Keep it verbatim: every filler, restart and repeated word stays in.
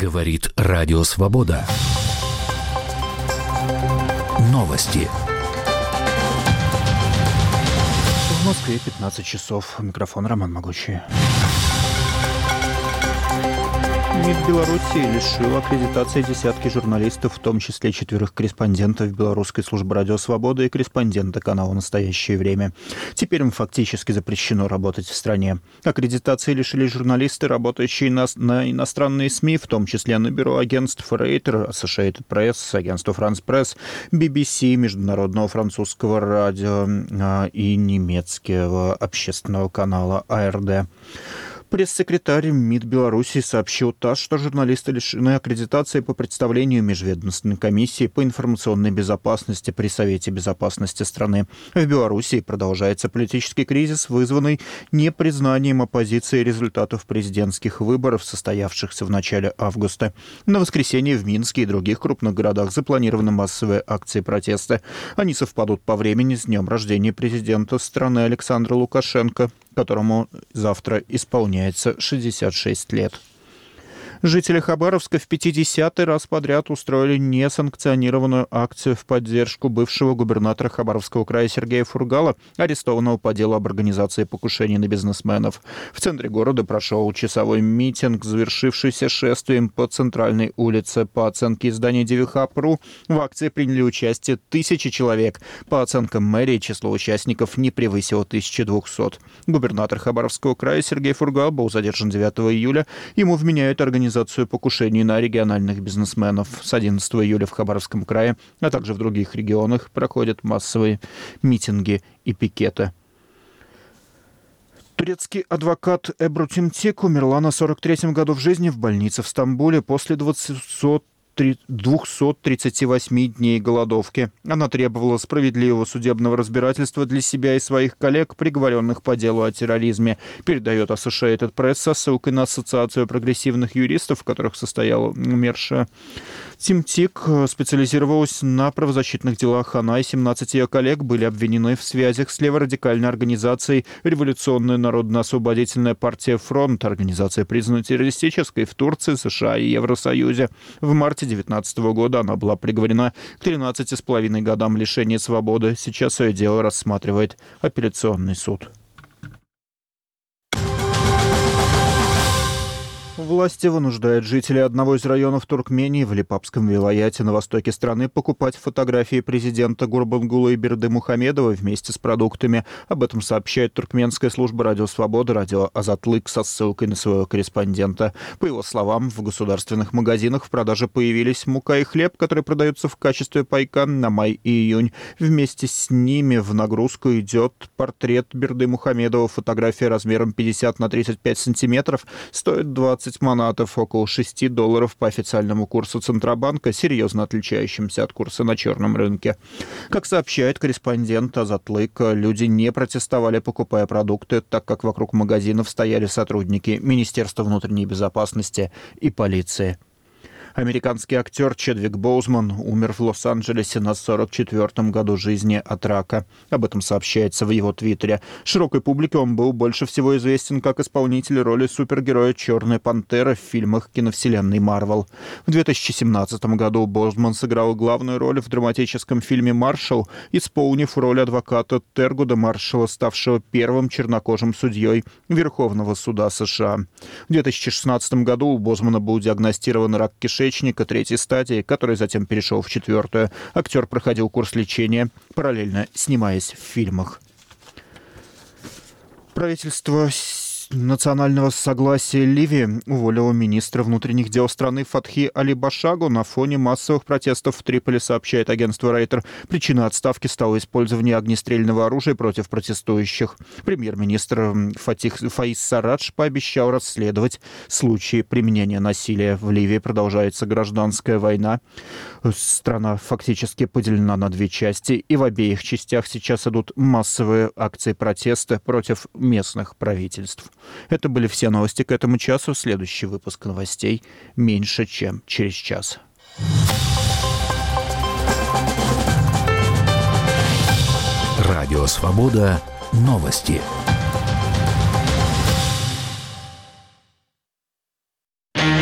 Говорит Радио Свобода. Новости. В Москве пятнадцать часов. Микрофон Роман Могучий. МИД Беларуси лишил аккредитации десятки журналистов, в том числе четверых корреспондентов Белорусской службы Радио Свобода и корреспондента канала «Настоящее время». Теперь им фактически запрещено работать в стране. Аккредитации лишили журналисты, работающие на, на иностранные СМИ, в том числе на бюро агентств Рейтер, Associated Press, агентство France Press, би би си, Международного французского радио и немецкого общественного канала а эр дэ. Пресс-секретарь МИД Беларуси сообщил ТАСС, что журналисты лишены аккредитации по представлению Межведомственной комиссии по информационной безопасности при Совете безопасности страны. В Беларуси продолжается политический кризис, вызванный непризнанием оппозиции результатов президентских выборов, состоявшихся в начале августа. На воскресенье в Минске и других крупных городах запланированы массовые акции протеста. Они совпадут по времени с днем рождения президента страны Александра Лукашенко, которому завтра исполняется шестьдесят шесть лет. Жители Хабаровска в пятидесятый раз подряд устроили несанкционированную акцию в поддержку бывшего губернатора Хабаровского края Сергея Фургала, арестованного по делу об организации покушений на бизнесменов. В центре города прошел часовой митинг, завершившийся шествием по центральной улице. По оценке издания Девихап.ру, в акции приняли участие тысячи человек. По оценкам мэрии, число участников не превысило тысячи двухсот. Губернатор Хабаровского края Сергей Фургал был задержан девятого июля. Ему вменяют организацию покушений на региональных бизнесменов. С одиннадцатого июля в Хабаровском крае, а также в других регионах проходят массовые митинги и пикеты. Турецкий адвокат Эбру Тимтик умерла на сорок третьем году в жизни в больнице в Стамбуле после двухсот тридцати восьми дней голодовки. Она требовала справедливого судебного разбирательства для себя и своих коллег, приговоренных по делу о терроризме, передает Associated Press со ссылкой на Ассоциацию прогрессивных юристов, в которых состояла умершая. Тимтик специализировалась на правозащитных делах. Она и семнадцать ее коллег были обвинены в связях с леворадикальной организацией Революционная народно-освободительная партия «Фронт», организация, признана террористической в Турции, США и Евросоюзе. В марте две тысячи девятнадцатого года она была приговорена к тринадцати с половиной годам лишения свободы. Сейчас ее дело рассматривает апелляционный суд. Власти вынуждают жителей одного из районов Туркмении в Липапском вилаяте на востоке страны покупать фотографии президента Гурбангулы Бердымухамедова вместе с продуктами. Об этом сообщает туркменская служба Радио Свобода, радио Азатлык, со ссылкой на своего корреспондента. По его словам, в государственных магазинах в продаже появились мука и хлеб, которые продаются в качестве пайка на май и июнь. Вместе с ними в нагрузку идет портрет Бердымухамедова. Фотография размером пятьдесят на тридцать пять сантиметров стоит двадцать манатов, около шести долларов по официальному курсу Центробанка, серьезно отличающимся от курса на черном рынке. Как сообщает корреспондент Азатлык, люди не протестовали, покупая продукты, так как вокруг магазинов стояли сотрудники Министерства внутренней безопасности и полиции. Американский актер Чедвик Боузман умер в Лос-Анджелесе на сорок четвёртом году жизни от рака. Об этом сообщается в его твиттере. Широкой публике он был больше всего известен как исполнитель роли супергероя «Черная пантера» в фильмах киновселенной Марвел. В две тысячи семнадцатом году Боузман сыграл главную роль в драматическом фильме «Маршал», исполнив роль адвоката Тергуда Маршалла, ставшего первым чернокожим судьей Верховного суда США. В две тысячи шестнадцатом году у Боузмана был диагностирован рак кишечника третьей стадии, который затем перешел в четвертую. Актер проходил курс лечения, параллельно снимаясь в фильмах. Правительство национального согласия Ливии уволила министра внутренних дел страны Фатхи Али Башагу на фоне массовых протестов в Триполи, сообщает агентство Рейтер. Причиной отставки стало использование огнестрельного оружия против протестующих. Премьер-министр Фатих Фаиз Сарадж пообещал расследовать случаи применения насилия. В Ливии продолжается гражданская война. Страна фактически поделена на две части, и в обеих частях сейчас идут массовые акции протеста против местных правительств. Это были все новости к этому часу. Следующий выпуск новостей меньше, чем через час. Радио Свобода. Новости.